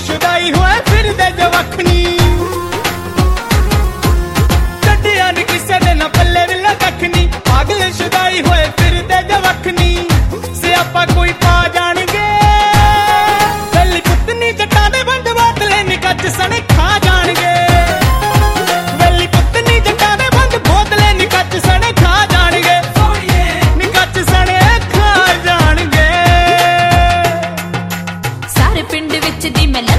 शुदाई हुए फिर दे जवखनी कटिया नी किसे दे ना पल्ले विला कखनी पागल शुदाई हुए फिर दे जवखनी सियापा कोई पा जाणगे वेली पुतनी जटा दे बंद बोतले नी कच सने खा जाणगे वेली पुतनी जटा दे बंद बोतले नी कच सने खा जाणगे नी कच सने खा जाणगे सारे पिंड विच दी मैं